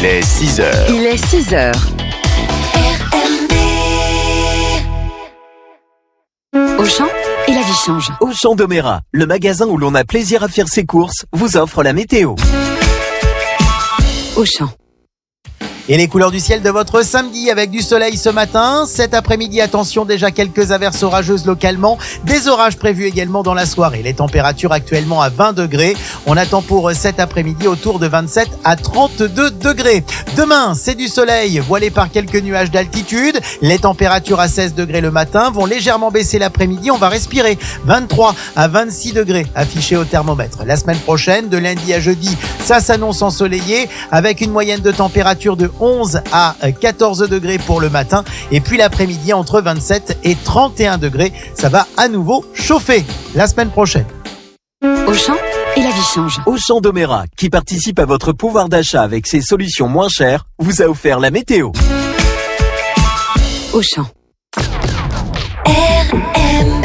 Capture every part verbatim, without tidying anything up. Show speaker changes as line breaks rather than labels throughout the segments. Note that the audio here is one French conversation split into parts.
est six heures.
Il est six heures. Auchan et la vie change.
Auchan Domérat, le magasin où l'on a plaisir à faire ses courses, vous offre la météo.
Auchan.
Et les couleurs du ciel de votre samedi avec du soleil ce matin. Cet après-midi, attention, déjà quelques averses orageuses localement. Des orages prévus également dans la soirée. Les températures actuellement à vingt degrés. On attend pour cet après-midi autour de vingt-sept à trente-deux degrés. Demain, c'est du soleil voilé par quelques nuages d'altitude. Les températures à seize degrés le matin vont légèrement baisser l'après-midi. On va respirer vingt-trois à vingt-six degrés affichés au thermomètre. La semaine prochaine, de lundi à jeudi, ça s'annonce ensoleillé avec une moyenne de température de onze à quatorze degrés pour le matin et puis l'après-midi entre vingt-sept et trente et un degrés. Ça va à nouveau chauffer la semaine prochaine.
Auchan et la vie change.
Auchan Domérat, qui participe à votre pouvoir d'achat avec ses solutions moins chères, vous a offert la météo.
Auchan.
R M B.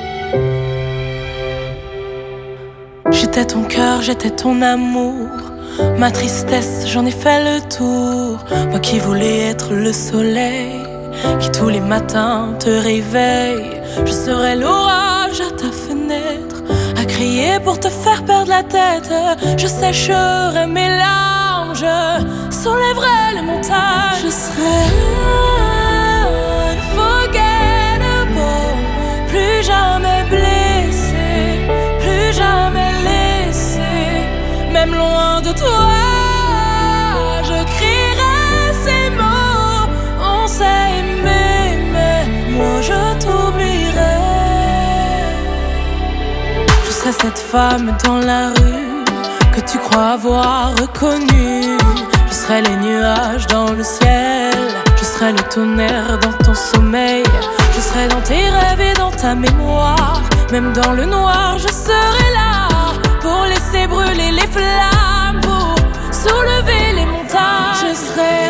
J'étais ton cœur, j'étais ton amour.
ma tristesse, j'en ai fait le tour. Moi qui voulais être le soleil, qui tous les matins te réveille. Je serai l'orage à ta fenêtre, à crier pour te faire perdre la tête. Je sécherai mes larmes, je soulèverai les montagnes. Je serai unforgettable, plus jamais blessé, plus jamais laissé. Même loin de toi, je crierai ces mots. On s'est aimé, mais moi je t'oublierai. Je serai cette femme dans la rue que tu crois avoir reconnue. Je serai les nuages dans le ciel, je serai le tonnerre dans ton sommeil. Je serai dans tes rêves et dans ta mémoire. Même dans le noir, je serai là pour laisser brûler les flammes, pour soulever les montagnes. Je serai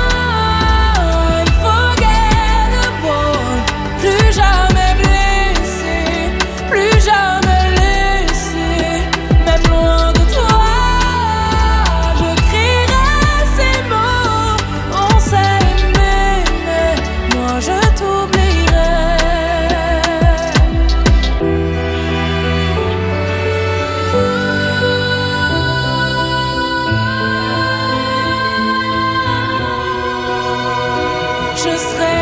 unforgettable, plus jamais blessé, plus jamais laissé. Même loin de toi, je crierai ces mots. On s'est aimé, mais moi je t'oublierai. Je serai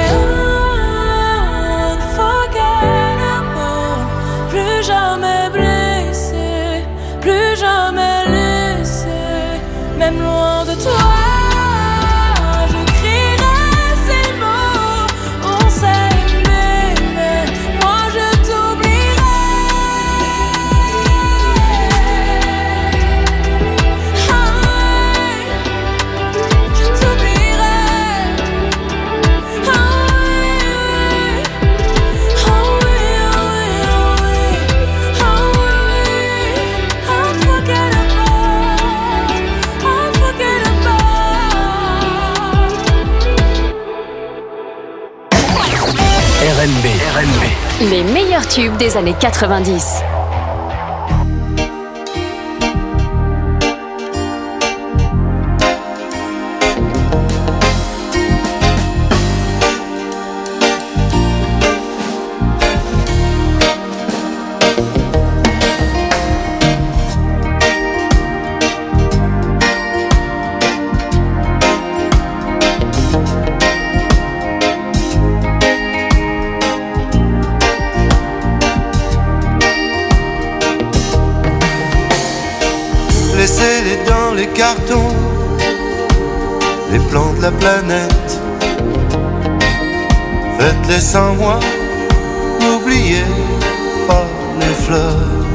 unforgettable, plus jamais blessé, plus jamais laissé. Même loin de toi, je crierai ces mots. On s'est aimé, mais moi je t'oublierai. Ah ouais, je t'oublierai. Ah ouais, ah ouais, ah ouais, ah ouais, unforgettable, unforgettable.
R N B. R N B.
Les meilleurs tubes des années quatre-vingt-dix.
Laissez-les dans les cartons, les plans de la planète. Faites-les sans moi, n'oubliez pas les fleurs.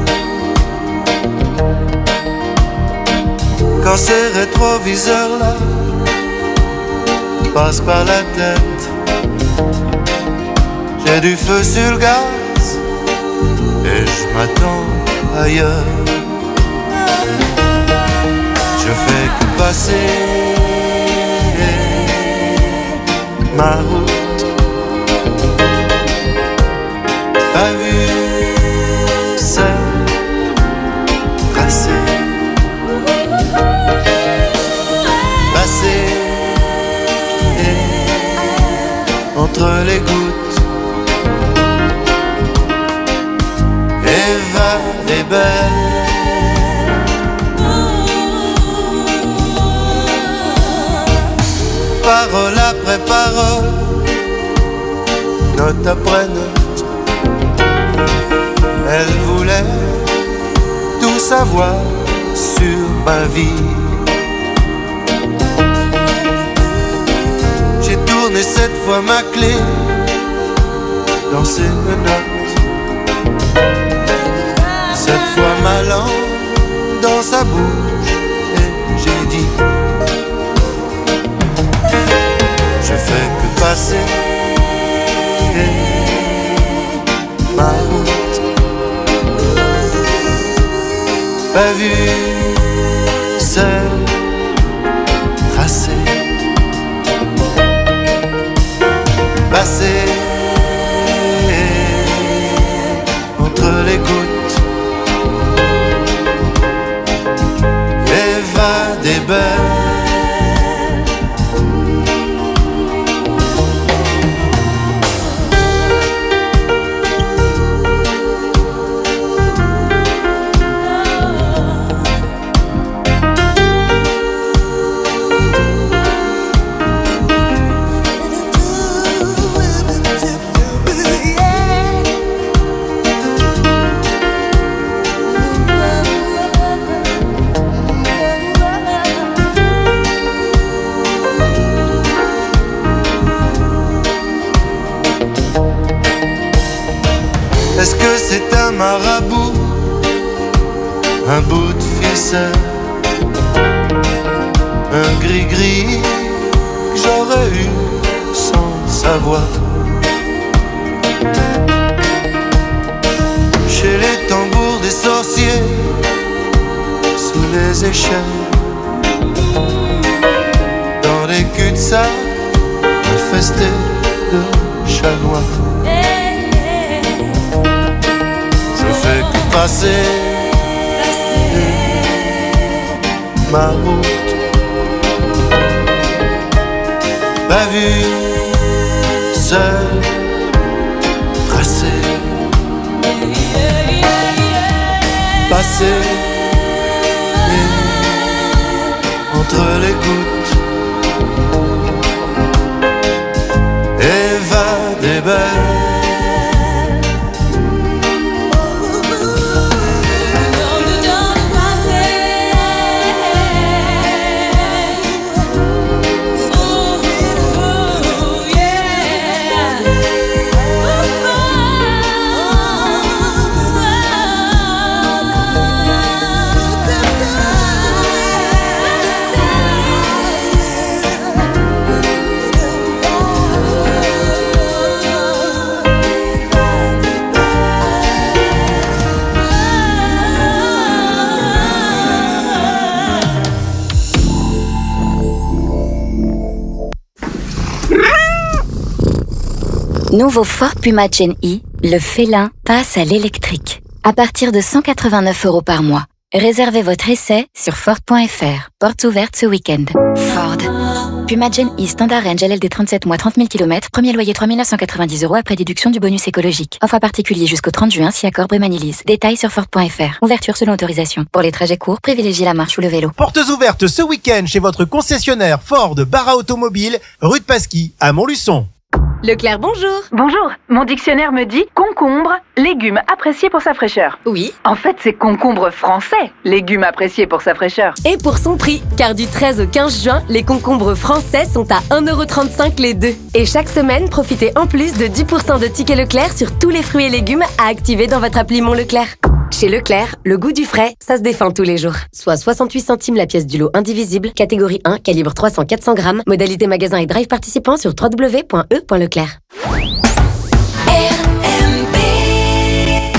Quand ces rétroviseurs-là passent par la tête, j'ai du feu sur le gaz et je m'attends ailleurs. Je fais que passer ma route, pas vu celle tracée, passer entre les gouttes, Eva est belle. Parole après parole, note après note, elle voulait tout savoir sur ma vie. J'ai tourné cette fois ma clé dans ses menottes, cette fois ma langue dans sa bouche, et j'ai dit: je fais que passer ma route, pas vu seul tracé, passer entre les gouttes, évadé que c'est un marabout, un bout de ficelle, un gris-gris que j'aurais eu sans savoir. Chez les tambours des sorciers, sous les échelles, dans les cul-de-sac infestés de chat noir. Je fais que passer ma route, pas vu, seul, tracé, passer entre les gouttes, Eva des belles.
Nouveau Ford Puma Gen E, le félin passe à l'électrique. À partir de cent quatre-vingt-neuf euros par mois. Réservez votre essai sur Ford point F R. Portes ouvertes ce week-end. Ford. Puma Gen E Standard Range L L D trente-sept mois trente mille kilomètres. Premier loyer trois mille neuf cent quatre-vingt-dix euros après déduction du bonus écologique. Offre à particulier jusqu'au trente juin si accord Brémanilise. Détails sur Ford point F R. Ouverture selon autorisation. Pour les trajets courts, privilégiez la marche ou le vélo.
Portes ouvertes ce week-end chez votre concessionnaire Ford Barra Automobile, rue de Pasquis à Montluçon.
Leclerc, bonjour.
Bonjour, mon dictionnaire me dit concombre, légume apprécié pour sa fraîcheur.
Oui.
En fait, c'est concombre français, légume apprécié pour sa fraîcheur.
Et pour son prix, car du treize au quinze juin, les concombres français sont à un euro trente-cinq les deux. Et chaque semaine, profitez en plus de dix pour cent de tickets Leclerc sur tous les fruits et légumes à activer dans votre appli Mon Leclerc. Chez Leclerc, le goût du frais, ça se défend tous les jours. Soit soixante-huit centimes la pièce du lot indivisible, catégorie un, calibre trois cents à quatre cents grammes, modalité magasin et drive participant sur w w w point e point leclerc.
R M B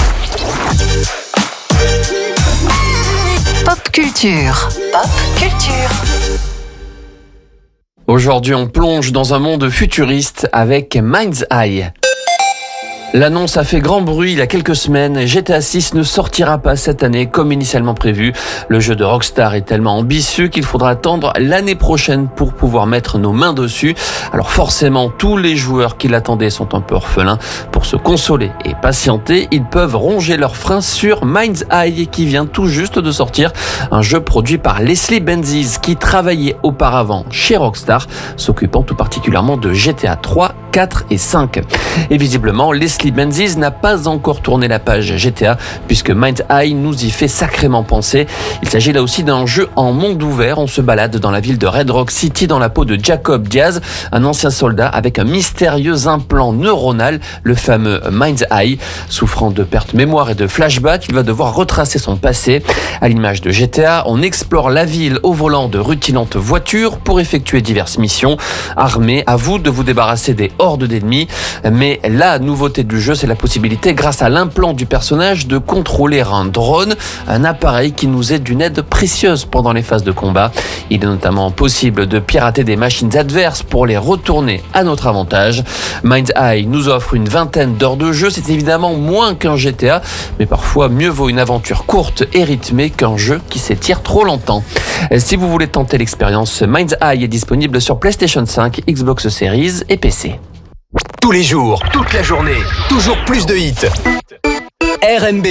Pop Culture. Pop Culture.
Aujourd'hui, on plonge dans un monde futuriste avec Mind's Eye. L'annonce a fait grand bruit il y a quelques semaines. G T A six ne sortira pas cette année comme initialement prévu. Le jeu de Rockstar est tellement ambitieux qu'il faudra attendre l'année prochaine pour pouvoir mettre nos mains dessus. Alors forcément, tous les joueurs qui l'attendaient sont un peu orphelins. Pour se consoler et patienter, ils peuvent ronger leurs freins sur Mind's Eye qui vient tout juste de sortir. Un jeu produit par Leslie Benzies qui travaillait auparavant chez Rockstar, s'occupant tout particulièrement de G T A trois, quatre et cinq. Et visiblement, Leslie Benzies n'a pas encore tourné la page G T A puisque Mind's Eye nous y fait sacrément penser. Il s'agit là aussi d'un jeu en monde ouvert. On se balade dans la ville de Red Rock City dans la peau de Jacob Diaz, un ancien soldat avec un mystérieux implant neuronal, le fameux Mind's Eye. Souffrant de perte mémoire et de flashback, il va devoir retracer son passé. À l'image de G T A, on explore la ville au volant de rutilantes voitures pour effectuer diverses missions. Armés, à vous de vous débarrasser des hordes d'ennemis. Mais la nouveauté du jeu, c'est la possibilité, grâce à l'implant du personnage, de contrôler un drone, un appareil qui nous est d'une aide précieuse pendant les phases de combat. Il est notamment possible de pirater des machines adverses pour les retourner à notre avantage. Mind's Eye nous offre une vingtaine d'heures de jeu. C'est évidemment moins qu'un G T A, mais parfois mieux vaut une aventure courte et rythmée qu'un jeu qui s'étire trop longtemps. Si vous voulez tenter l'expérience, Mind's Eye est disponible sur PlayStation cinq, Xbox Series et P C.
Tous les jours, toute la journée, toujours plus de hits. R M B.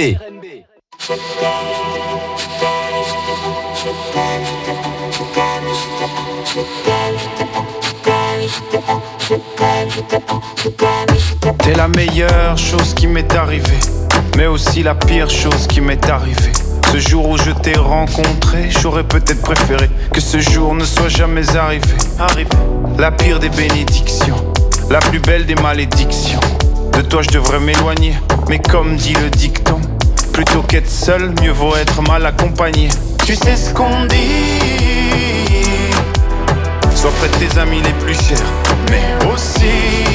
T'es la meilleure chose qui m'est arrivée, mais aussi la pire chose qui m'est arrivée. Ce jour où je t'ai rencontré, j'aurais peut-être préféré que ce jour ne soit jamais arrivé. Arrivé. La pire des bénédictions, la plus belle des malédictions. De toi je devrais m'éloigner, Mais comme dit le dicton, plutôt qu'être seul, mieux vaut être mal accompagné. Tu sais ce qu'on dit, sois près de tes amis les plus chers, mais aussi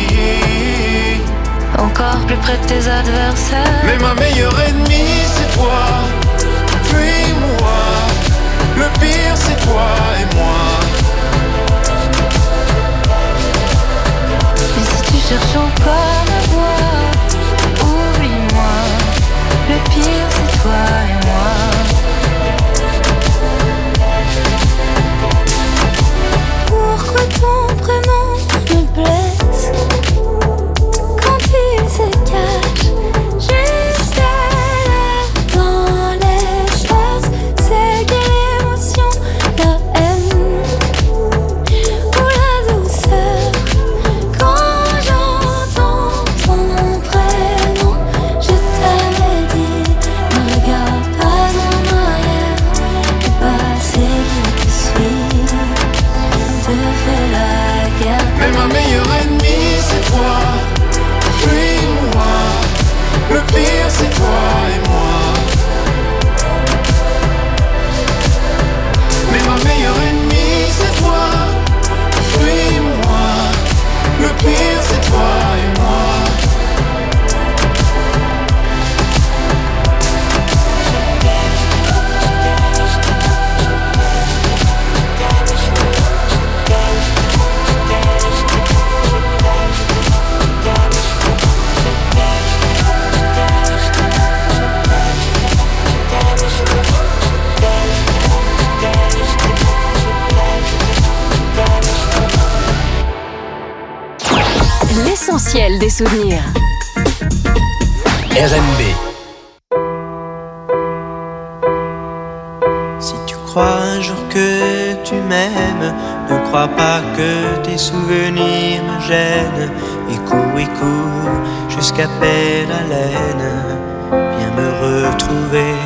encore plus près de tes adversaires.
Mais ma meilleure ennemie c'est toi, fuis-moi. Le pire c'est toi et moi.
Mais si tu cherches encore la voie, oublie-moi. Le pire c'est toi et moi. Pourquoi ton prénom me blesse quand il se cache juste là dans l'espace? C'est quelle émotion, la haine ou la douceur? Quand j'entends ton prénom, je t'avais dit, ne regarde pas en arrière. Le passé qui te suit te fait la guerre.
Mais ma meilleure ennemie c'est toi, fuis-moi. Le pire c'est toi et moi. Mais ma meilleure ennemie c'est toi, fuis-moi. Le pire c'est toi et moi.
L'essentiel des souvenirs.
R M B.
Si tu crois un jour que tu m'aimes, ne crois pas que tes souvenirs me gênent. Et cours, et cours, jusqu'à peine haleine, viens me retrouver.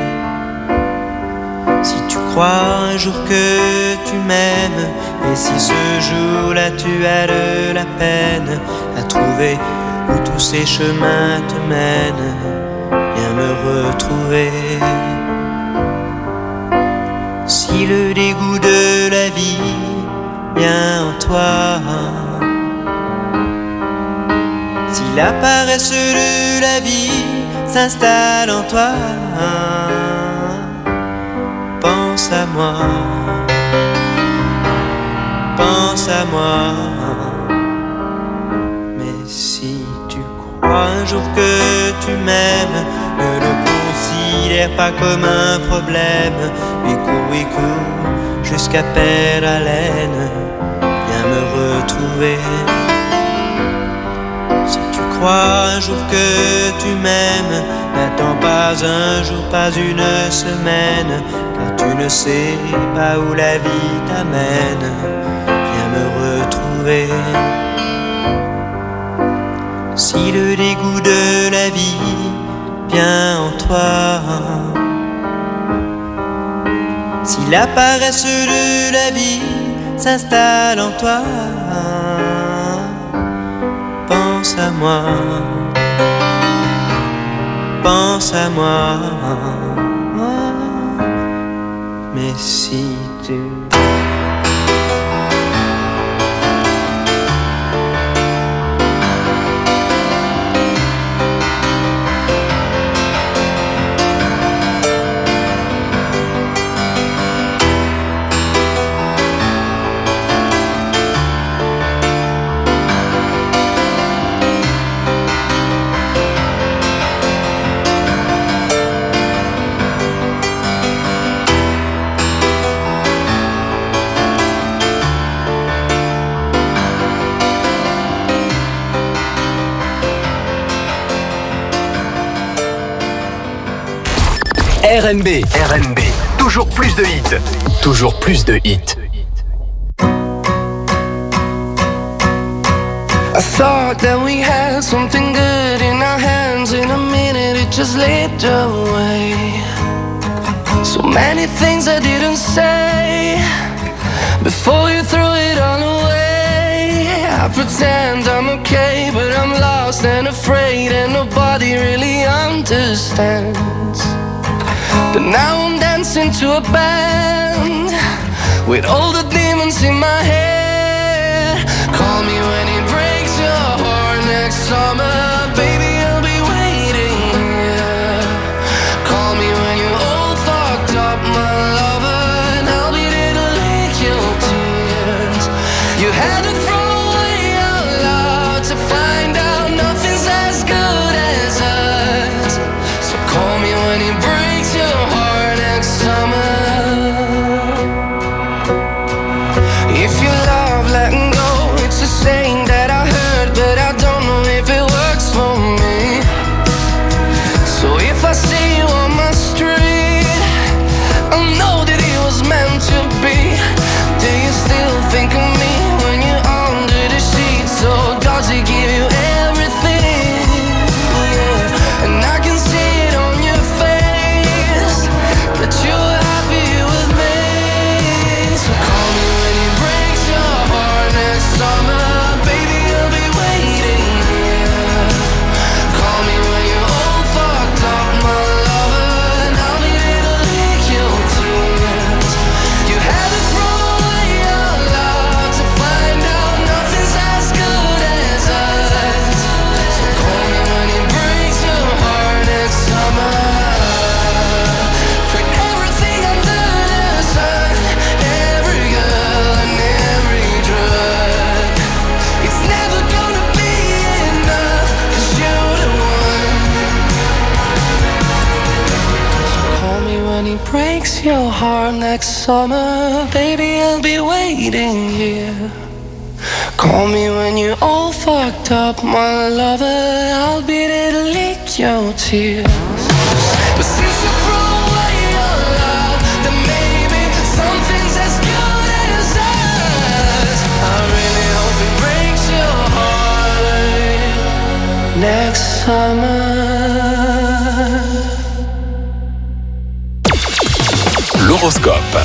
Si tu crois un jour que tu m'aimes, et si ce jour-là tu as de la peine à trouver où tous ces chemins te mènent, viens me retrouver. Si le dégoût de la vie vient en toi, si la paresse de la vie s'installe en toi, pense à moi, pense à moi. Mais si tu crois un jour que tu m'aimes, ne le considère pas comme un problème. Et cours, et cours, jusqu'à perdre haleine, viens me retrouver. Si tu crois un jour que tu m'aimes, n'attends pas un jour, pas une semaine, car tu ne sais pas où la vie t'amène. Viens me retrouver. Si le dégoût de la vie vient en toi, si la paresse de la vie s'installe en toi, pense à moi, pense à moi. Mais si tu
R M B. R M B. Toujours plus de hits. Toujours plus de hits.
I thought that we had something good in our hands. In a minute it just slipped away. So many things I didn't say before you threw it all away. I I pretend I'm okay, but I'm lost and afraid, and nobody really understands. But now I'm dancing to a band with all the demons in my head. Call me when it breaks your heart next summer, baby, I'll be waiting here. Call me when you're all fucked up, my lover, and I'll be there to lick your tears. You had to throw away our love to find out nothing's as good as us. So call me when it breaks your heart next summer. If you love letting go, it's a saying that I heard, but I don't know if it works for me. So if I see you on my street, I know that it was meant to be. Do you still think of me when you're under the sheets? Or does it give you everything? Yeah, and I can see it on your face that you're happy with me. So call me when it breaks your heart next summer, baby, I'll be waiting here. Call me when you're all fucked up, my lover, and I'll be there to lick your tears. You had to throw away your love to find out nothing's as good as us. So call me when it breaks your heart next summer. For everything under the sun, every girl and every drug, it's never gonna be enough, 'cause you're the one. So call me when it breaks your heart next summer, baby, I'll be waiting here. Call me when you're all fucked up, my lover, I'll be there to lick your tears. But since you threw away your love, then maybe something's as good as us. I really hope it breaks your heart next summer.
L'horoscope.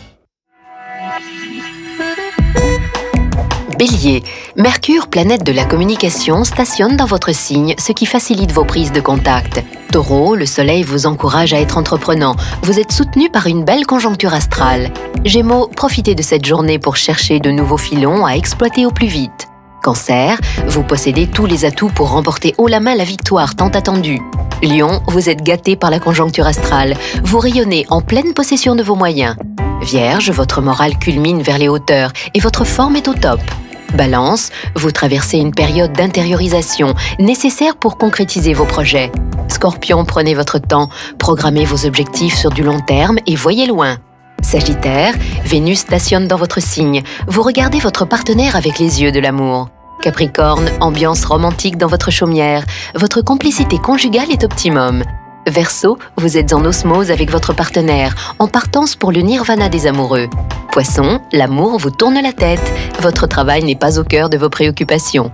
Bélier, Mercure, planète de la communication, stationne dans votre signe, ce qui facilite vos prises de contact. Taureau, le soleil vous encourage à être entreprenant. Vous êtes soutenu par une belle conjoncture astrale. Gémeaux, profitez de cette journée pour chercher de nouveaux filons à exploiter au plus vite. Cancer, vous possédez tous les atouts pour remporter haut la main la victoire tant attendue. Lion, vous êtes gâté par la conjoncture astrale. Vous rayonnez en pleine possession de vos moyens. Vierge, votre morale culmine vers les hauteurs et votre forme est au top. Balance, vous traversez une période d'intériorisation nécessaire pour concrétiser vos projets. Scorpion, prenez votre temps, programmez vos objectifs sur du long terme et voyez loin. Sagittaire, Vénus stationne dans votre signe. Vous regardez votre partenaire avec les yeux de l'amour. Capricorne, ambiance romantique dans votre chaumière. Votre complicité conjugale est optimum. Verseau, vous êtes en osmose avec votre partenaire, en partance pour le nirvana des amoureux. Poisson, l'amour vous tourne la tête. Votre travail n'est pas au cœur de vos préoccupations.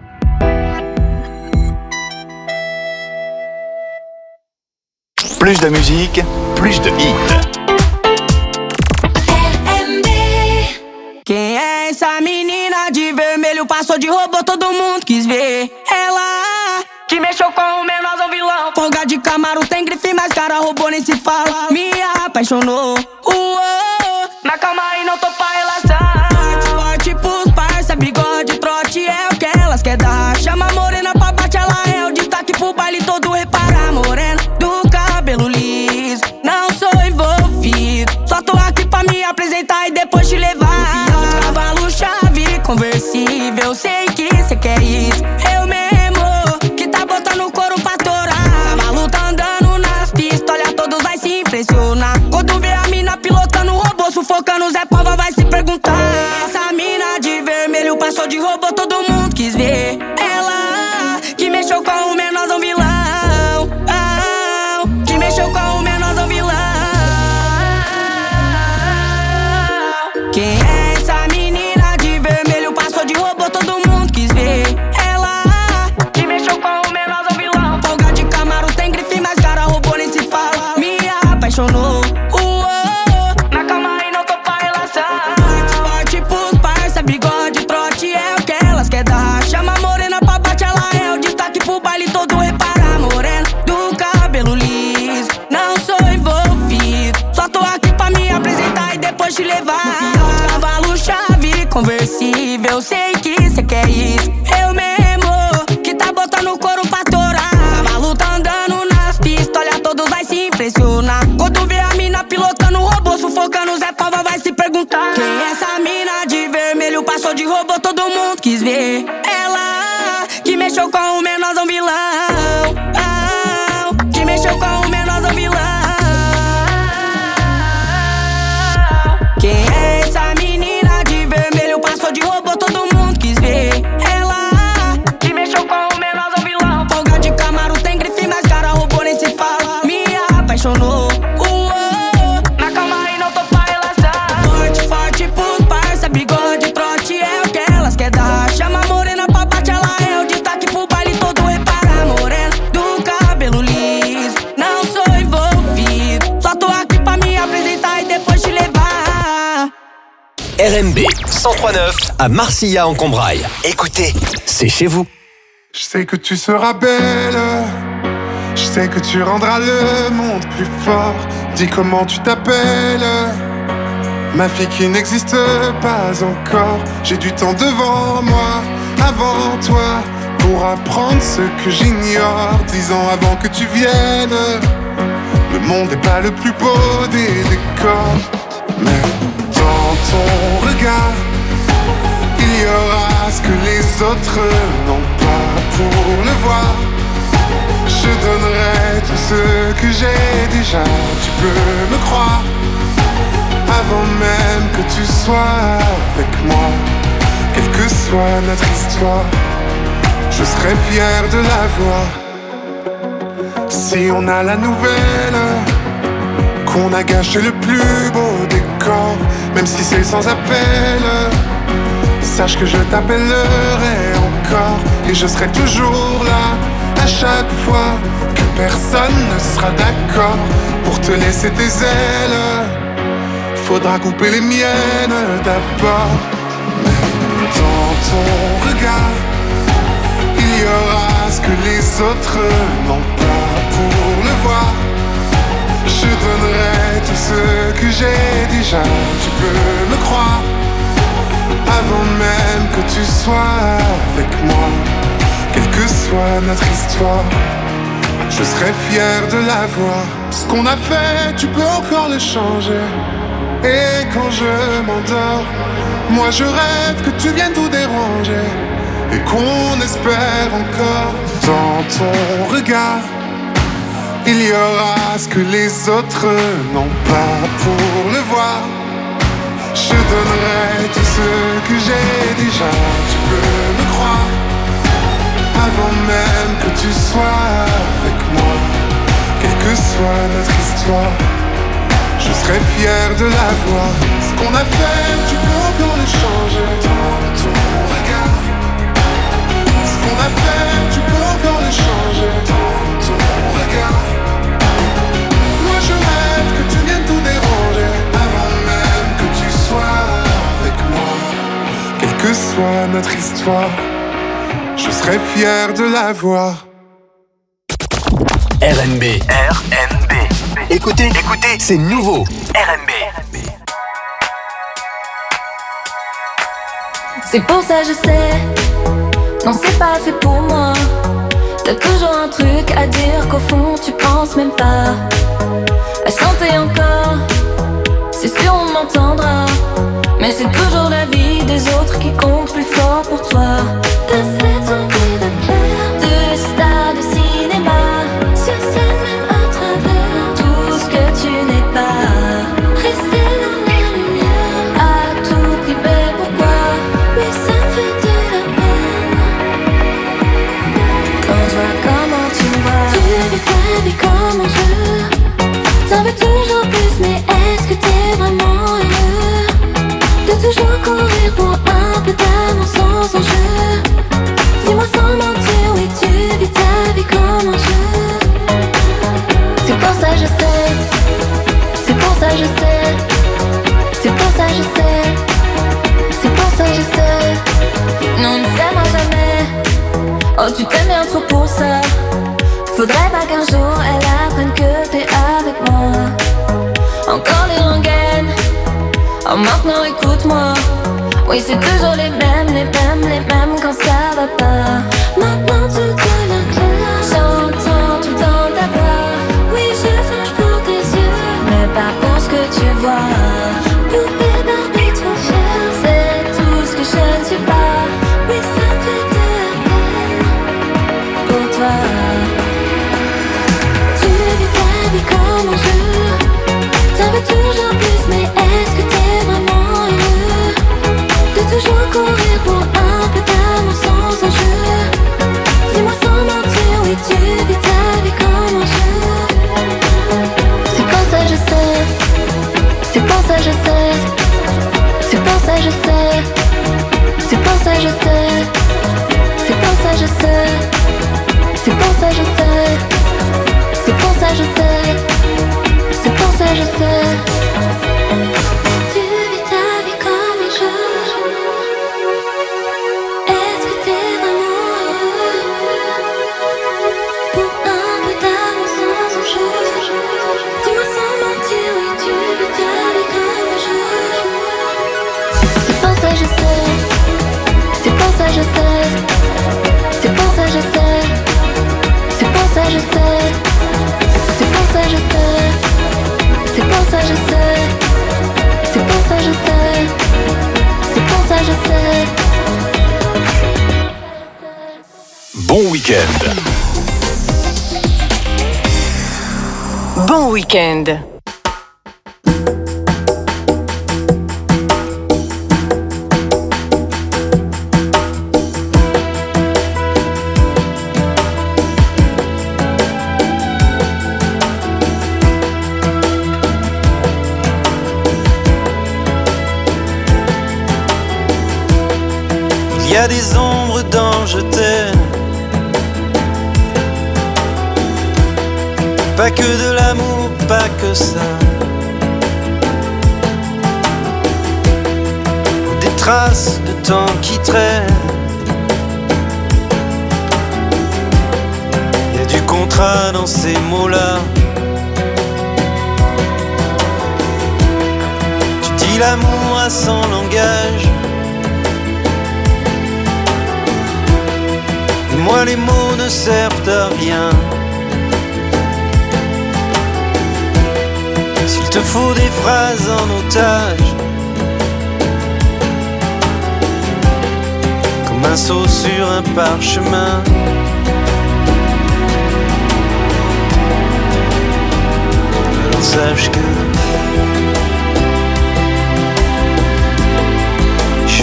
Plus de musique, plus de hits.
Quem é essa menina de vermelho? Passou de robô, todo mundo quis ver. Ela que mexeu com o menorzão vilão. Folga de Camaro, tem grife, mas cara roubou nem se fala. Me apaixonou, uou. Mas calma aí, não tô pra relação. Forte, forte pros parça, bigode, trote é o que elas quer dar. Chama a morena pra bate, ela é o destaque pro baile todo. Repara a morena do cabelo liso. Não sou envolvido, só tô aqui pra me apresentar e depois te levar. Cavalo chave, conversível, sei que cê quer isso. Eu mesmo, que tá botando couro pra torar. Cavalo tá andando nas pistas, olha, todos vai se impressionar. Quando vê a mina pilotando o robô, sufocando, Zé Pava vai se perguntar. Essa mina de vermelho passou de robô, todo mundo quis ver. Ela que mexeu com o menorzão vilão. Ah, que mexeu com o menorzão vilão. Quem é essa menina de vermelho? Passou de robô, todo mundo quis ver. Ela que mexeu com o menorzão vilão. Folga de Camaro, tem grife, mas cara roubou nem se fala. Me apaixonou, uou. Mas calma aí, não tô pra relação. Forte, forte pros parça, bigode, trote é o que elas quer dar. subversível. Eu sei que cê quer isso. Eu mesmo, que tá botando o couro pra torar. Maluco tá andando nas pistas, olha, todos vai se impressionar. Quando vê a mina pilotando o robô, sufocando Zé Pova, vai se perguntar: quem é essa mina de vermelho? Passou de robô, todo mundo quis ver. Ela que mexeu com o menorzão vilão, ah, que mexeu com o menorzão vilão. Quem é essa menina de vermelho? Passou de robô, todo mundo quis ver. Ela que mexeu com o menorzão vilão. Folga de Camaro, tem grife, mas cara, robô nem se fala. Me apaixonou, uou, na cama e não tô pra relaxar. Forte, forte pros parça, bigode, trote é o que elas quer dar. Chama a morena pra bate, ela é o destaque pro baile todo. Repara, morena do cabelo liso, não sou envolvido, só tô aqui pra me apresentar e depois te levar.
R M B cent trois neuf à Marcilla en Combraille. Écoutez, c'est chez vous.
Je sais que tu seras belle, je sais que tu rendras le monde plus fort. Dis comment tu t'appelles, ma fille qui n'existe pas encore. J'ai du temps devant moi, avant toi, pour apprendre ce que j'ignore. Dix ans avant que tu viennes, le monde n'est pas le plus beau des décors, mais dans ton regard, il y aura ce que les autres n'ont pas. Pour le voir, je donnerai tout ce que j'ai déjà. Tu peux me croire, avant même que tu sois avec moi. Quelle que soit notre histoire, je serai fier de la voir. Si on a la nouvelle qu'on a gâché le plus beau décor, même si c'est sans appel, sache que je t'appellerai encore. Et je serai toujours là, à chaque fois que personne ne sera d'accord pour te laisser tes ailes. Faudra couper les miennes d'abord. Mais dans ton regard, il y aura ce que les autres n'ont pas. Pour le voir, je donnerai tout ce que j'ai déjà. Tu peux me croire, avant même que tu sois avec moi. Quelle que soit notre histoire, je serai fier de la voir. Ce qu'on a fait, tu peux encore le changer. Et quand je m'endors, moi je rêve que tu viennes tout déranger. Et qu'on espère encore. Dans ton regard, il y aura ce que les autres n'ont pas. Pour le voir, je donnerai tout ce que j'ai déjà. Tu peux me croire, avant même que tu sois avec moi. Quelle que soit notre histoire, je serai fier de la voir. Ce qu'on a fait, tu peux encore le changer. Dans ton regard, ce qu'on a fait, tu peux encore le changer. Dans ton regard, moi je rêve que tu viennes tout déranger. Avant même que tu sois avec moi. Quelle que soit notre histoire, je serai fier de la voir.
R M B. R M B. Écoutez, écoutez, c'est nouveau. R M B.
C'est pour ça je sais, non c'est pas fait pour moi. T'as toujours un truc à dire qu'au fond tu penses même pas. À chanter encore, c'est sûr on m'entendra. Mais c'est toujours la vie des autres qui compte plus fort pour toi. T'as cette envie de plaire, de star de cinéma, sur scène même à travers tout ce que tu n'es pas. Rester dans la lumière, à tout prix, mais pourquoi? Oui ça me fait de la peine. Quand je vois comment tu me vois, tu vis ta vie comme un jeu. T'en veux toujours plus, mais est-ce que t'es vraiment heureux? De toujours courir pour un peu d'amour sans enjeu. Dis-moi sans mentir, oui tu vis ta vie comme un jeu. C'est pour ça je sais, c'est pour ça je sais, c'est pour ça je sais, c'est pour ça je sais. Non ne s'aimera jamais, oh tu t'aimes bien trop pour ça. Faudrait pas qu'un jour elle apprenne que t'es avec moi. Encore les rengaines, oh maintenant écoute-moi. Oui, c'est toujours les mêmes, les mêmes, les mêmes quand ça va pas. Maintenant tout devient clair, j'entends tout dans ta voix. Oui, je flanche pour tes yeux, mais pas pour ce que tu vois. Poupée Barbie trop fière, c'est tout ce que je ne suis pas. Oui, ça me fait de la peine pour toi. Tu vis ta vie comme un jeu, t'en veux toujours plus, mais est-ce que t'es vraiment heureux de toujours courir pour un peu d'amour sans enjeu? Dis-moi sans mentir, oui tu vis ta vie comme un jeu. C'est pour ça je sais, c'est pour ça je sais, c'est pour ça je sais, c'est pour ça je sais, c'est pour ça je sais, c'est pour ça je sais, c'est pour ça je sais, c'est pour ça je sais. Tu vis ta vie comme un jeu. Est-ce que t'es vraiment heureux pour un peu d'amour sans enjeu? Dis-moi sans mentir, oui tu vis ta vie comme un jeu. C'est pour ça je sais, c'est pour ça je sais, c'est pour ça je sais, c'est pour ça je sais, c'est pour ça je sais, c'est pour ça je sais, c'est pour ça je sais, c'est pour ça je sais.
Bon week-end.
Bon week-end.
Il y a des ombres dans je t'aime, pas que de l'amour, pas que ça. Des traces de temps qui traînent, il y a du contrat dans ces mots-là. Tu dis l'amour à son langage, et moi les mots ne servent à rien. S'il te faut des phrases en otage, comme un saut sur un parchemin, alors sache que je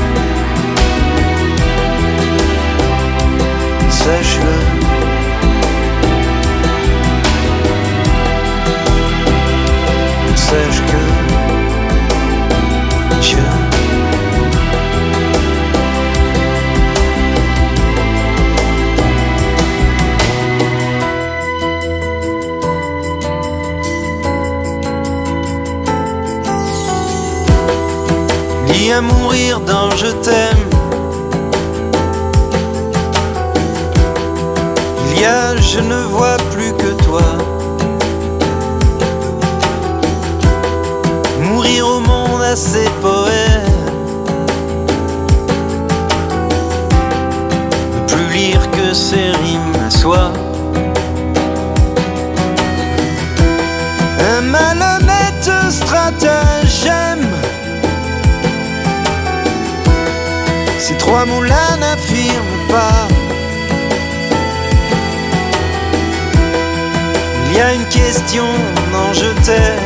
sache-le. Sache que je lis à mourir dans je t'aime. Il y a je ne vois plus que toi. Mourir au monde à ses poèmes, ne plus lire que ses rimes à soi. Un malhonnête stratagème, ces trois mots-là n'affirment pas. Il y a une question, non je t'aime,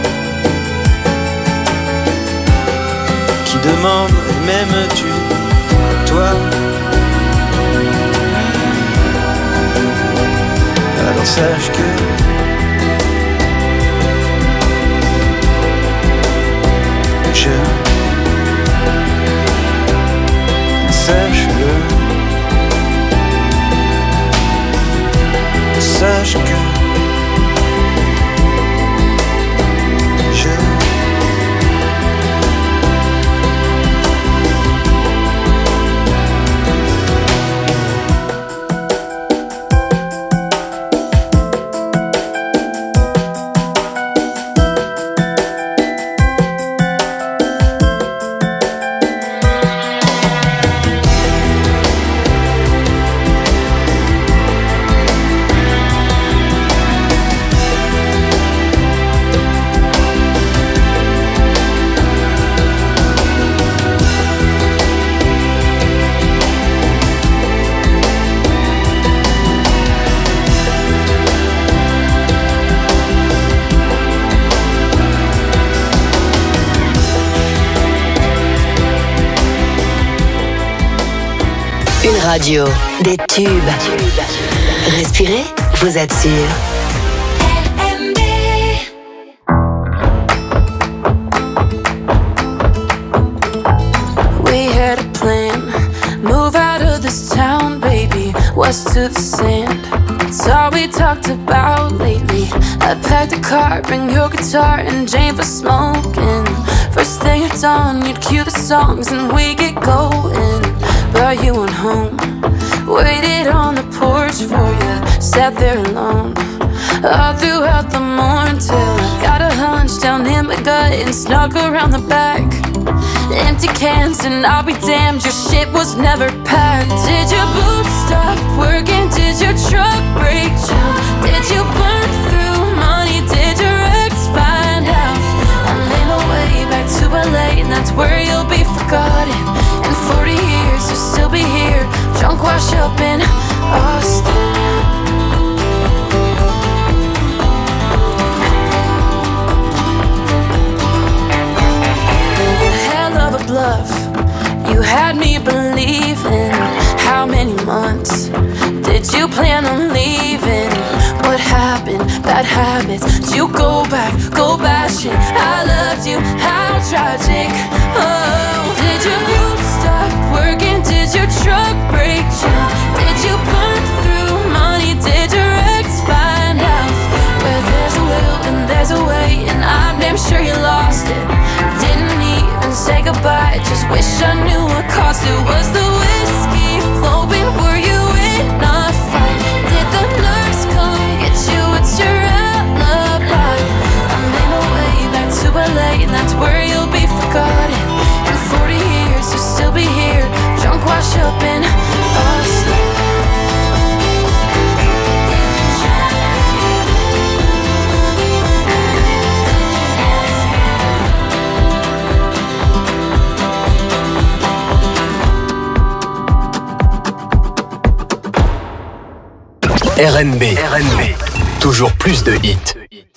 qui demande m'aimes-tu, toi? Alors sache que je sache-le, sache que je
Une radio, des tubes. Respirez, vous êtes sûr.
We had a plan, move out of this town, baby, west to the sand. It's all we talked about lately. I packed the car, bring your guitar and Jane for smoking. First thing at dawn, you'd cue the songs and we get going. But you went home, waited on the porch for you, sat there alone all throughout the morning till I got a hunch down in my gut and snuck around the back. Empty cans and I'll be damned, your shit was never packed. Did your boots stop working? Did your truck break down? Did you burn through money? Did your ex find out? I made my way back to L A and that's where you'll be forgotten. In forty years you'll still be here, drunk wash up in Austin. Bluff. You had me believing. How many months did you plan on leaving? What happened? Bad habits. Did you go back? Go bashing. I loved you. How tragic. Oh, did your boots stop working? Did your truck break down? Did you burn through money? Did your ex find out? Where there's a will and there's a way, and I'm damn sure you lost it. Didn't even say goodbye, just wish I knew what cost it. Was the whiskey flowing? Were you in a fight? Did the nerves come get you? It's your alibi. I made my way back to L A and that's where you'll be forgotten. In forty years you'll still be here, drunk wash up in Austin.
R N B. R N B. Toujours plus de hits.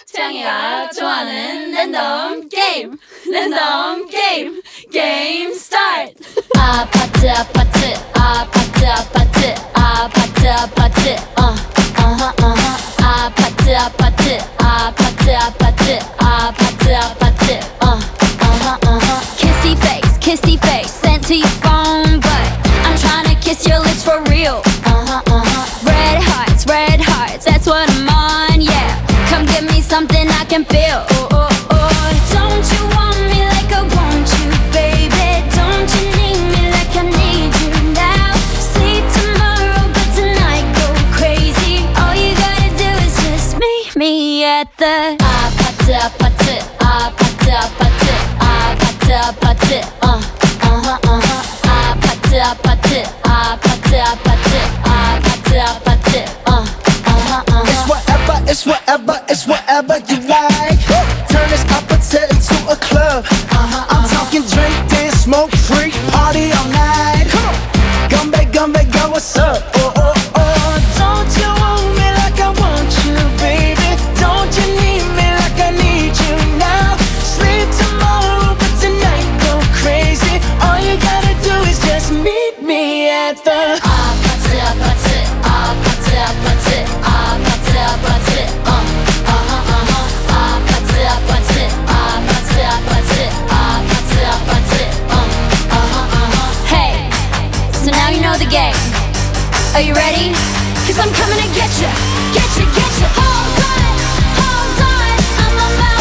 창이가 좋아하는 랜덤 게임, 랜덤 게임, 게임 스타트. 아파트 아파트 아파트 아파트 아파트 아파트 어 어허 어허 아파트 아파트 아파트 아파트 아파트 아파트 어 어허 어허 Kissy face, kissy face, sent to your phone, but I'm trying to kiss your lips for real. Uh-huh, uh-huh. Red hearts, red hearts, that's what I'm on, yeah. Come give me something I can feel. Oh, oh, oh. Don't you want me like I want you, baby? Don't you need me like I need you now? Sleep tomorrow, but tonight go crazy. All you gotta do is just meet me at the 아파트 아파트 아파트 아파트 아파트 아파트 어 어허 어허 아파트 아파트 아파트 아파트 아파트 아파트 어 어허 어허
It's whatever, it's whatever, it's whatever you like. Turn this opposite into a club. Uh-huh, I'm uh-huh. talking drink, dance, smoke, freak, party all night. Come on, Gumbe, Gumbe, girl, what's up? Oh, oh, oh. Don't you want me like I want you, baby? Don't you need me like I need you now? Sleep tomorrow, but tonight go crazy. All you gotta do is just meet me at the 아파트, 아파트, 아파트, 아파트, 아파트, 아파트, 어, 어허, 어허. 아파트, 아파트, 아파트, 아파트, 아파트, 아파트, 어, 어허, 어허. Hey, so now you know the game. Are you ready? Cause I'm coming to get you, get you, get you. Hold on, hold on, I'm on my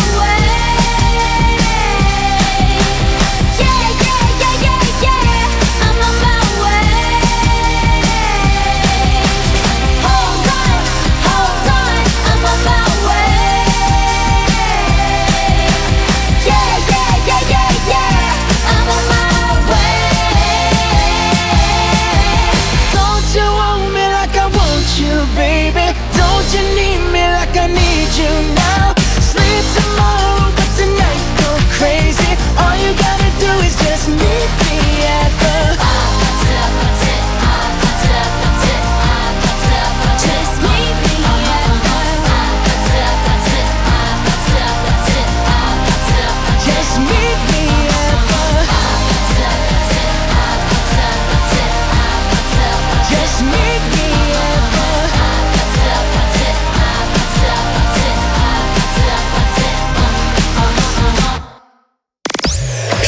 way. Yeah, yeah, yeah, yeah, yeah, I'm on my way. Hold on, hold on, I'm on my way. Yeah, yeah, yeah, yeah, yeah, I'm on my way. Don't you want me like I want you, baby? Don't you need me like I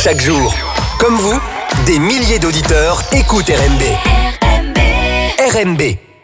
Chaque jour, comme vous, des milliers d'auditeurs écoutent R M B. R M B.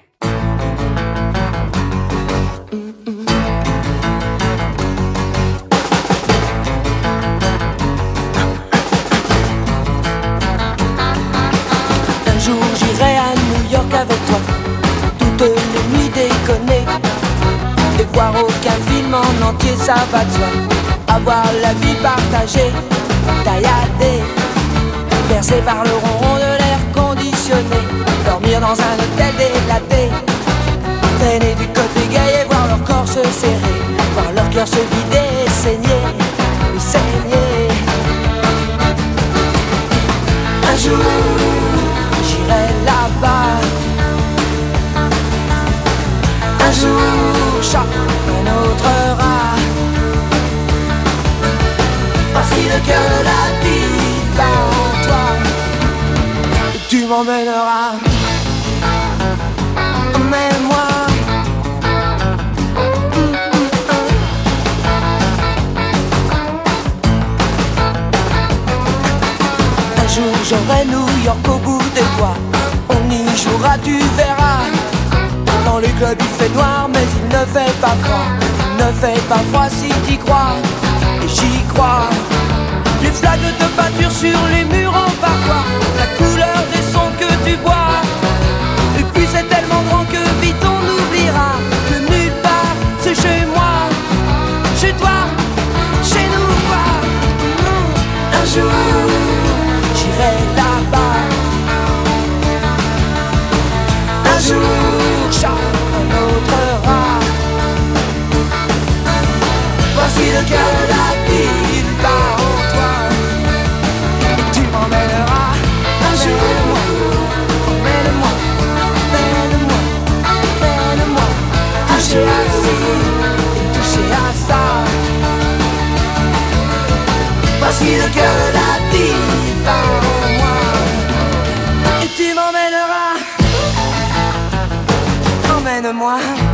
Un jour j'irai à New York avec toi, toutes les nuits déconner, et voir aucun film en entier, ça va de soi. Avoir la vie partagée, tailladée, bercée par le ronron de l'air conditionné, dormir dans un hôtel délaté, traîner du côté gay et voir leur corps se serrer, voir leur cœur se vider et saigner, et saigner. Un jour, j'irai là-bas. Un jour, chaque un autre rat. Facile que la vie va en toi, et tu m'emmèneras. Emmène-moi. Un jour j'aurai New York au bout des doigts. On y jouera, tu verras. Dans les clubs il fait noir mais il ne fait pas froid. Il ne fait pas froid si t'y crois. Et j'y crois. Les flaques de peinture sur les murs en parfois, la couleur des sons que tu bois. Et puis c'est tellement grand que vite on oubliera que nulle part c'est chez moi, chez toi, chez nous quoi. Un jour j'irai là-bas. Un jour chaque un autre rat. Voici le cœur de la ville part en toi, et tu m'emmèneras un jour. Emmène-moi, emmène-moi, emmène-moi, toucher à ci et toucher à ça. Voici le cœur de la ville part en moi, et tu m'emmèneras. Emmène-moi.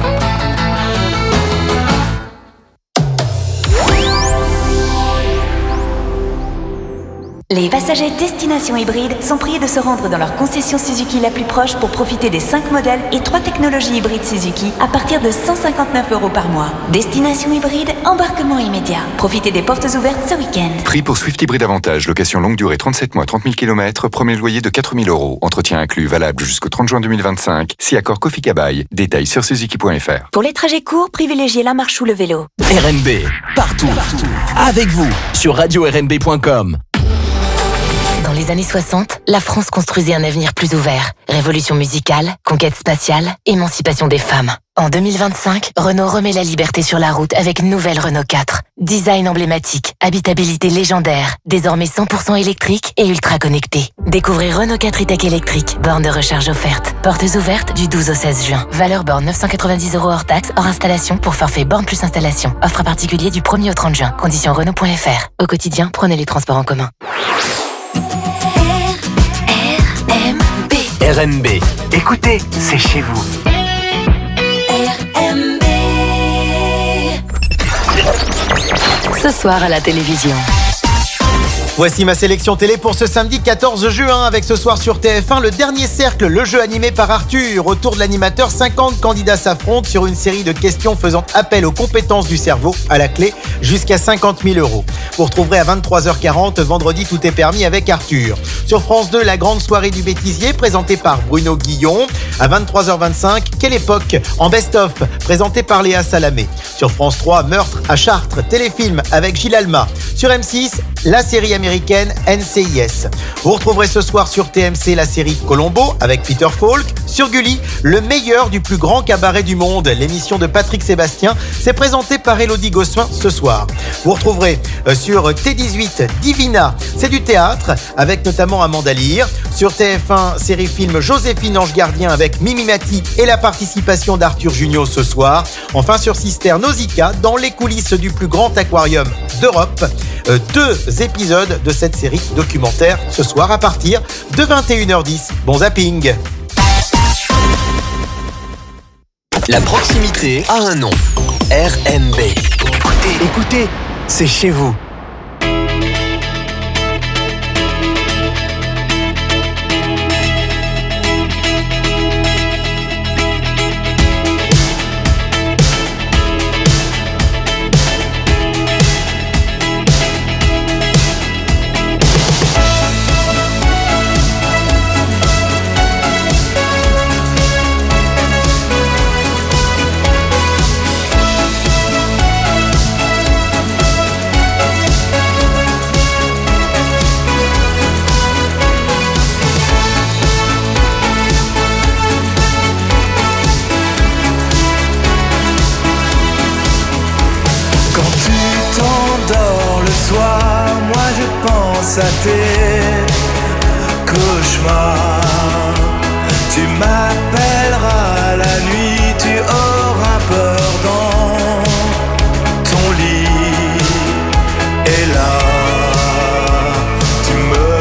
Les passagers destination hybride sont priés de se rendre dans leur concession Suzuki la plus proche pour profiter des cinq modèles et trois technologies hybrides Suzuki à partir de cent cinquante-neuf euros par mois. Destination hybride, embarquement immédiat. Profitez des portes ouvertes ce week-end.
Prix pour Swift Hybride Avantage, location longue durée trente-sept mois, trente mille kilomètres, premier loyer de quatre mille euros. Entretien inclus, valable jusqu'au trente juin deux mille vingt-cinq. Si accord Kofi Kabaï. Détails sur suzuki point f r.
Pour les trajets courts, privilégiez la marche ou le vélo.
R M B, partout, partout, avec vous, sur radio r m b point com.
Dans les années soixante, la France construisait un avenir plus ouvert. Révolution musicale, conquête spatiale, émancipation des femmes. En deux mille vingt-cinq, Renault remet la liberté sur la route avec nouvelle Renault quatre. Design emblématique, habitabilité légendaire, désormais cent pour cent électrique et ultra connecté. Découvrez Renault quatre e-tech électrique, borne de recharge offerte. Portes ouvertes du douze au seize juin. Valeur borne neuf cent quatre-vingt-dix euros hors taxe, hors installation pour forfait borne plus installation. Offre à particulier du premier au trente juin. Conditions Renault point f r. Au quotidien, prenez les transports en commun.
R M B. Écoutez, c'est chez vous.
R M B.
Ce soir à la télévision.
Voici ma sélection télé pour ce samedi quatorze juin, avec ce soir sur T F un le dernier cercle, le jeu animé par Arthur. Autour de l'animateur, cinquante candidats s'affrontent sur une série de questions faisant appel aux compétences du cerveau, à la clé jusqu'à cinquante mille euros. Vous retrouverez à vingt-trois heures quarante vendredi Tout est permis avec Arthur. Sur France deux, la grande soirée du bêtisier présentée par Bruno Guillon. À vingt-trois heures vingt-cinq, Quelle époque en best-of présenté par Léa Salamé. Sur France trois, Meurtre à Chartres, téléfilm avec Gilles Alma. Sur M six, la série américaine N C I S. Vous retrouverez ce soir sur T M C la série Colombo avec Peter Falk. Sur Gulli, le meilleur du plus grand cabaret du monde. L'émission de Patrick Sébastien, c'est présenté par Élodie Gossuin ce soir. Vous retrouverez sur T dix-huit Divina, c'est du théâtre avec notamment Amanda Lear. Sur T F un, série-film Joséphine Ange Gardien avec Mimi Mati et la participation d'Arthur Junio ce soir. Enfin sur Sister Nausicaa, dans les coulisses du plus grand aquarium d'Europe. Euh, deux épisodes de cette série documentaire ce soir à partir de vingt et une heures dix. Bon zapping.
La proximité a un nom. R M B. Écoutez, écoutez, c'est chez vous.
pense à tes cauchemars. Tu m'appelleras la nuit, tu auras peur dans ton lit. Et là, tu me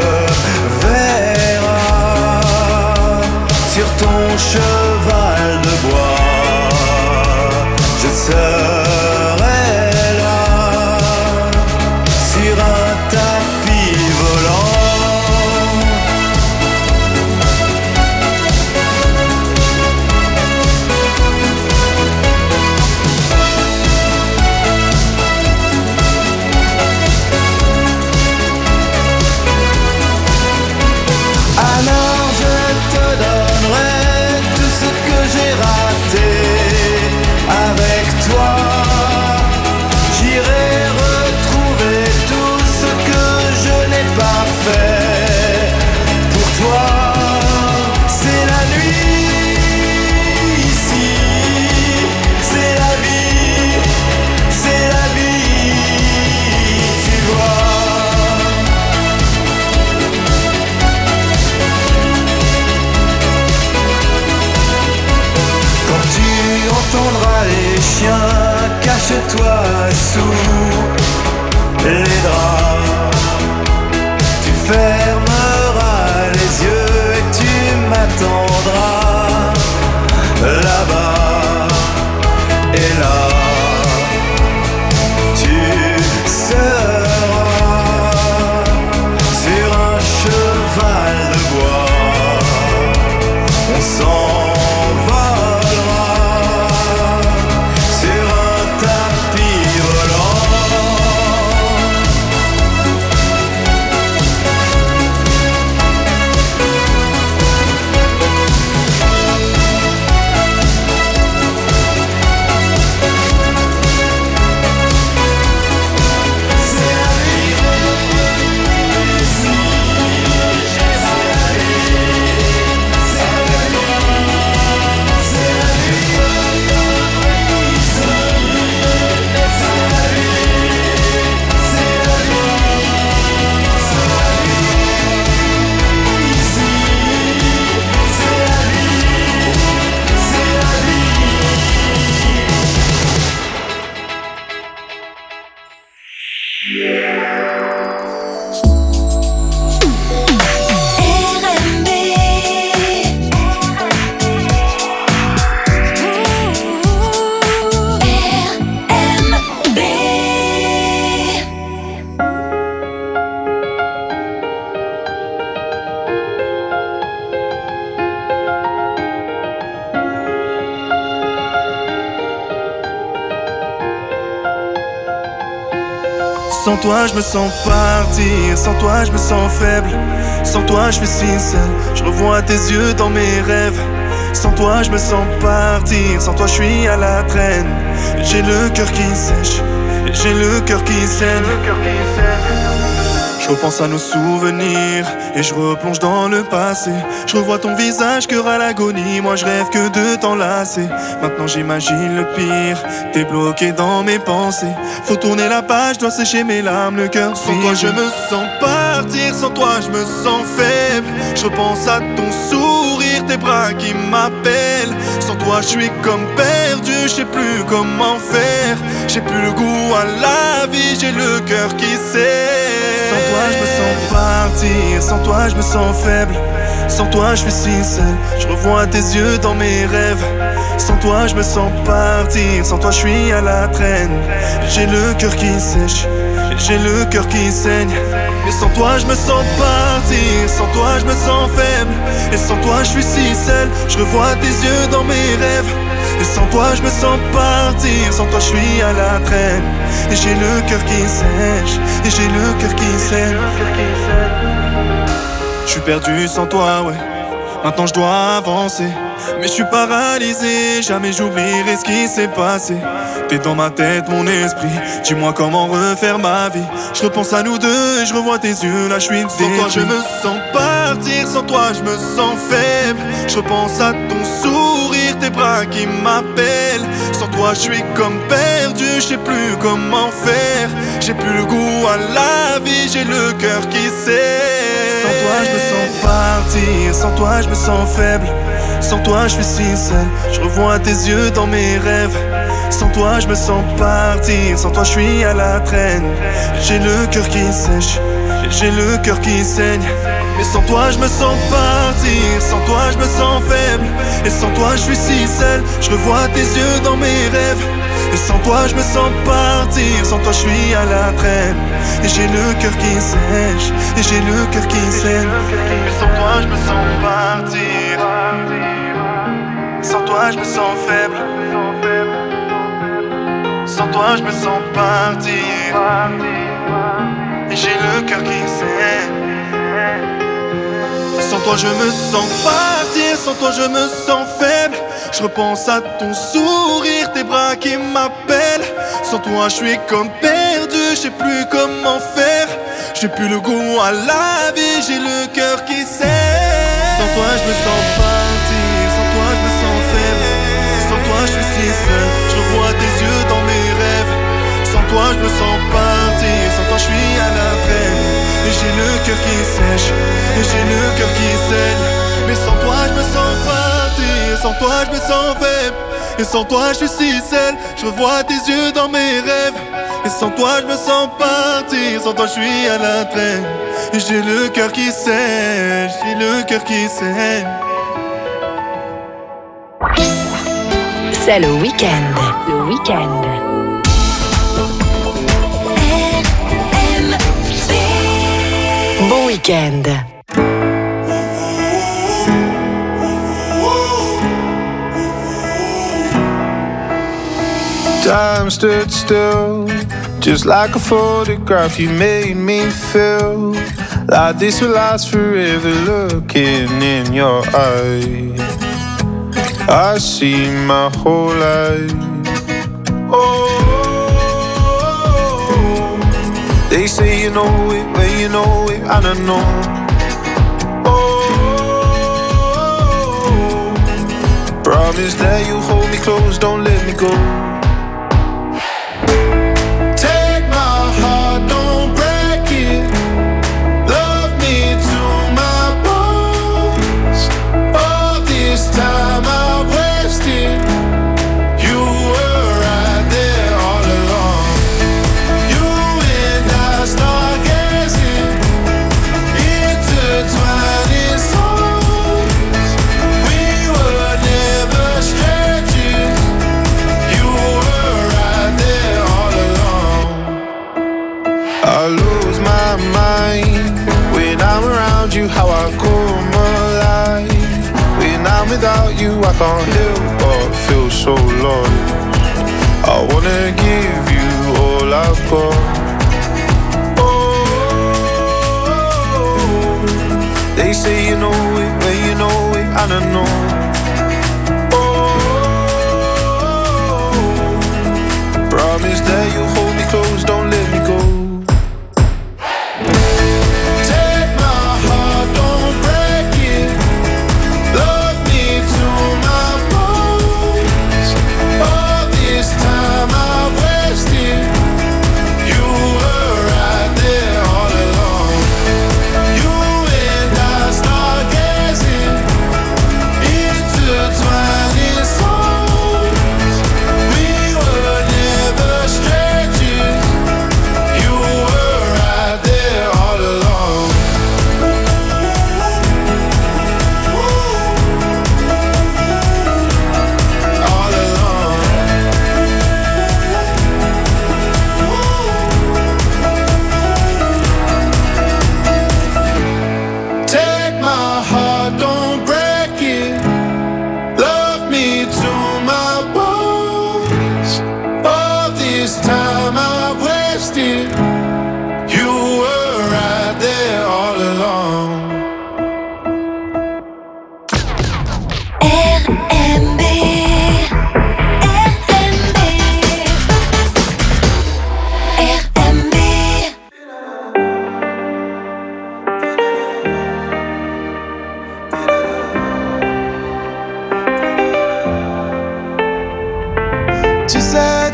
verras sur ton cheval de bois. Je serai là sur un tapis volant. Alors je te donnerai tout ce que j'ai raté avec toi. J'irai retrouver tout ce que je n'ai pas fait pour toi. C'est la nuit ici, c'est la vie, c'est la vie, tu vois. Quand tu entendras les chiens, cache-toi sous les draps. Tu fermeras les yeux et tu m'attendras là-bas. Et là, tu seras sur un cheval de bois. On s'envolera sur un tapis volant.
Sans toi je me sens partir, sans toi je me sens faible. Sans toi je suis si seul, je revois tes yeux dans mes rêves. Sans toi je me sens partir, sans toi je suis à la traîne. J'ai le cœur qui sèche, j'ai le cœur qui saigne. Je repense à nos souvenirs et je replonge dans le passé. Je revois ton visage, cœur à l'agonie. Moi je rêve que de t'enlacer. Maintenant j'imagine le pire, t'es bloqué dans mes pensées. Faut tourner la page, dois sécher mes larmes, le cœur. Sans toi je me sens partir, sans toi je me sens faible. Je repense à ton sourire, tes bras qui m'appellent. Sans toi je suis comme perdu, je sais plus comment faire. J'ai plus le goût à la vie, j'ai le cœur qui sait. Sans toi je me sens partir, sans toi je me sens faible. Sans toi je suis si seul, je revois tes yeux dans mes rêves. Sans toi je me sens partir, sans toi je suis à la traîne. J'ai le cœur qui sèche, j'ai le cœur qui saigne. Mais sans toi je me sens partir, sans toi je me sens faible. Et sans toi je suis si seul, je revois tes yeux dans mes rêves. Et sans toi je me sens partir, sans toi je suis à la traîne. Et j'ai le cœur qui sèche, et j'ai le cœur qui saigne. Je suis perdu sans toi, ouais. Maintenant je dois avancer, mais je suis paralysé. Jamais j'oublierai ce qui s'est passé. T'es dans ma tête, mon esprit. Dis-moi comment refaire ma vie. Je repense à nous deux et je revois tes yeux. Là je suis détruit. Sans toi je me sens partir, sans toi je me sens faible. Je repense à ton sourire, sourire, tes bras qui m'appellent. Sans toi je suis comme perdu, je sais plus comment faire. J'ai plus le goût à la vie, j'ai le cœur qui sait. Sans toi je me sens partir, sans toi je me sens faible. Sans toi je suis si seul, je revois tes yeux dans mes rêves. Sans toi je me sens partir, sans toi je suis à la traîne. J'ai le cœur qui sèche, j'ai le cœur qui saigne. Mais sans toi je me sens partir, sans toi je me sens faible. Et sans toi je suis si seul, je revois tes yeux dans mes rêves. Et sans toi je me sens partir, sans toi je suis à la traîne. Et j'ai le cœur qui sèche, et j'ai le cœur qui saigne. Mais sans toi je me sens partir, sans toi je me sens faible. Sans toi je me sens partir, et j'ai le cœur qui saigne. Sans toi je me sens partir, sans toi je me sens faible. Je repense à ton sourire, tes bras qui m'appellent. Sans toi je suis comme perdu, je sais plus comment faire. J'ai plus le goût à la vie, j'ai le cœur qui saigne. Sans toi je me sens partir, sans toi je me sens faible. Sans toi je suis si seul, je revois tes yeux dans mes rêves. Sans toi je me sens partir, sans toi je suis à la traîne. Et j'ai le cœur qui sèche, et j'ai le cœur qui saigne. Mais sans toi je me sens partir, sans toi je me sens faible. Et sans toi je suis si seul, je revois tes yeux dans mes rêves. Et sans toi je me sens partir, sans toi je suis à la traîne. Et j'ai le cœur qui sèche, j'ai le cœur qui saigne.
C'est le week-end. Le week-end. Bon week-end.
Time stood still, just like a photograph. You made me feel like this will last forever. Looking in your eyes, I see my whole life. Oh, they say you know it when you know it, and I know. Oh, promise that you hold me close, don't let me go. Take my heart, don't break it. Love me to my bones. All this time I wasted. You were right there all along. You and I stargazing, intertwining souls. We were never strangers. You were right there all along. I lose my mind when I'm around you. How I come alive when I'm without you. I can't help but feel so lost. I wanna give you all I've got. Oh, they say you know it when you know it, and I know. Oh, promise that you hold me close, don't let me go. Take my heart, don't break it. Love me to my bones. All this time I wasted. You were right there all along. You and I stargazing, intertwining souls. We were never strangers. You were right there all along. All along. Take my heart, don't break it. Love me to my bones. All this time I've wasted. You were right there all along.
R M B, R M B, R M B.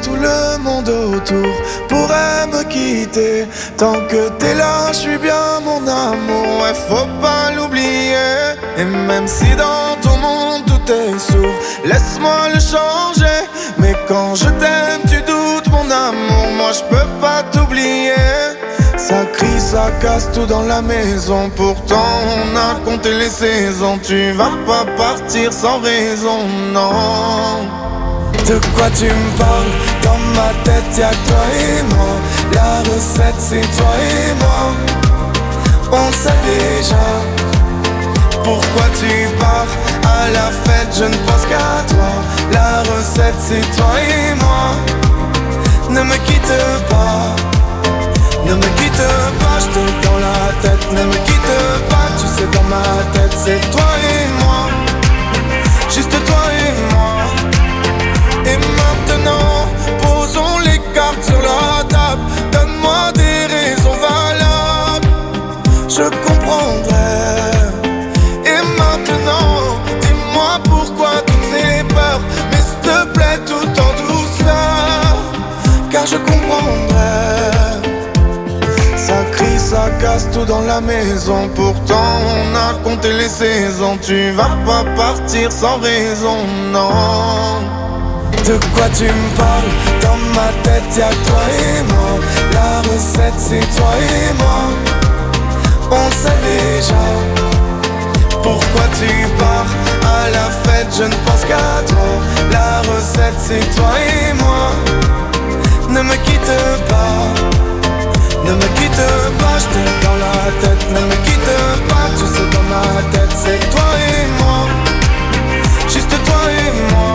tout le monde autour pourrait me quitter. Tant que t'es là, je suis bien mon amour, ouais, faut pas l'oublier. Et même si dans ton monde tout est sourd, laisse-moi le changer. Mais quand je t'aime, tu doutes mon amour, moi je peux pas t'oublier. Ça crie, ça casse tout dans la maison, pourtant on a compté les saisons. Tu vas pas partir sans raison, non. De quoi tu me parles? Dans ma tête y'a que toi et moi. La recette c'est toi et moi. On sait déjà. Pourquoi tu pars à la fête? Je ne pense qu'à toi. La recette c'est toi et moi. Ne me quitte pas. Ne me quitte pas, je te dans la tête. Ne me quitte pas, tu sais dans ma tête c'est toi et moi. Juste toi et moi. Et maintenant, posons les cartes sur la table. Donne-moi des raisons valables, je comprendrai. Et maintenant, dis-moi pourquoi toutes ces peurs. Mais s'il te plaît, tout en douceur, car je comprendrai. Ça crie, ça casse tout dans la maison, pourtant on a compté les saisons. Tu vas pas partir sans raison, non. De quoi tu me parles? Dans ma tête y'a toi et moi. La recette c'est toi et moi. On sait déjà. Pourquoi tu pars à la fête? Je ne pense qu'à toi. La recette c'est toi et moi. Ne me quitte pas. Ne me quitte pas, je t'ai dans la tête. Ne me quitte pas, tu sais dans ma tête c'est toi et moi. Juste toi et moi.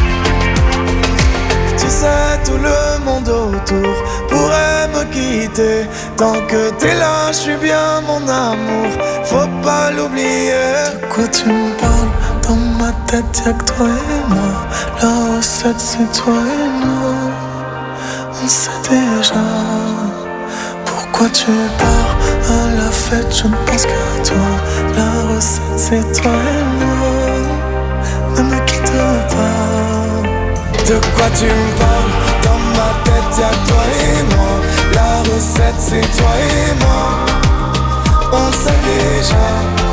Tu sais, tout le monde autour pourrait me quitter. Tant que t'es là, je suis bien mon amour, faut pas l'oublier. De quoi tu me parles? Dans ma tête y'a que toi et moi. La recette c'est toi et moi. On sait déjà. Pourquoi tu pars à la fête? Je ne pense qu'à toi. La recette c'est toi et moi. Ne me quitte pas. De quoi tu me parles? Dans ma tête y'a que toi et moi. La recette c'est toi et moi. On sait déjà.